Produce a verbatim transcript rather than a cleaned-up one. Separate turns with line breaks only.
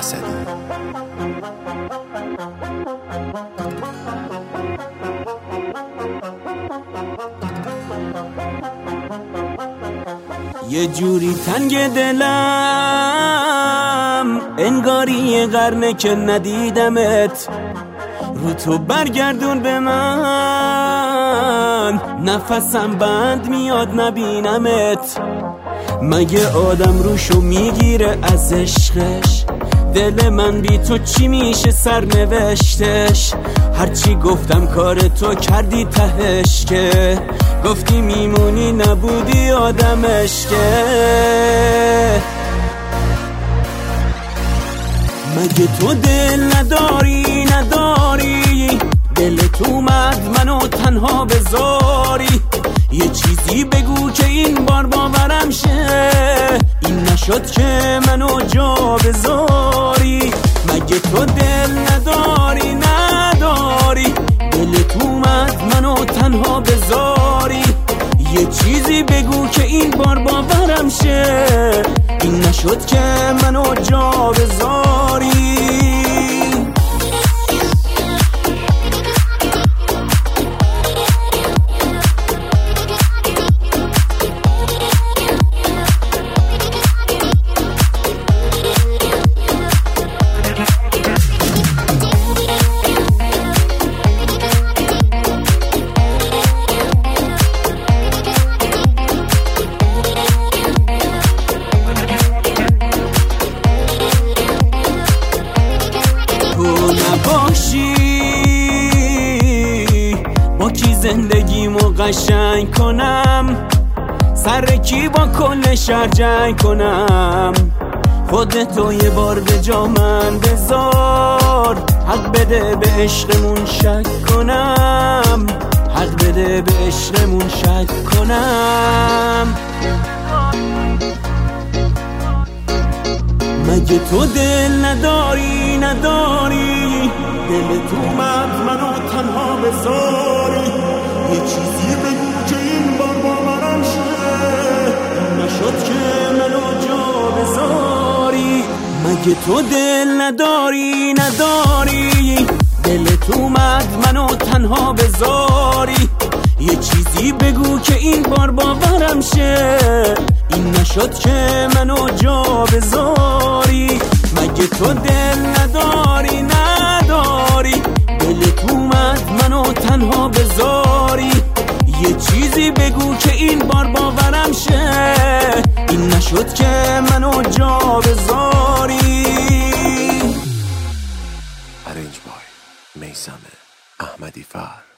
اسدی.
یه جوری تنگ دلم انگاری یه قرنه که ندیدمت، رو تو برگردون به من، نفسم بند میاد نبینمت. مگه آدم روشو میگیره از عشقش؟ دل من بی تو چی میشه سرنوشتش؟ هرچی گفتم کار تو کردی تهش، که گفتی میمونی نبودی آدمش. که مگه تو دل نداری نداری؟ دلت اومد منو تنها بذاری؟ یه چیزی بگو که این بار باورم شه، این نشد که منو جا بذاری. مگه تو دل نداری نداری؟ دلت اومد منو تنها بذاری؟ یه چیزی بگو که این بار باورم شه، این نشد که منو جا بذاری. نباشی با کی زندگیمو قشنگ کنم؟ سر کی با کل شهر جنگ کنم؟ خودتو یه بار به جا من بذار، حق بده به عشقمون شک کنم، حق بده به عشقمون شک کنم. مگه تو دل نداری نداری؟ دلت اومد منو تنها بذاری؟ یه چیزی بگو که این بار باورم شه، نشد که منو جا بذاری. مگه تو دل نداری نداری؟ دلت اومد منو تنها بذاری؟ یه چیزی بگو که این بار باورم شه، این نشد که منو جا بذاری. مگه تو دل نداری نداری؟ دلت اومد منو تنها بذاری؟ یه چیزی بگو که این بار باورم شه، این نشد که منو جا بذاری.
ارنج بای میثم احمدی فر.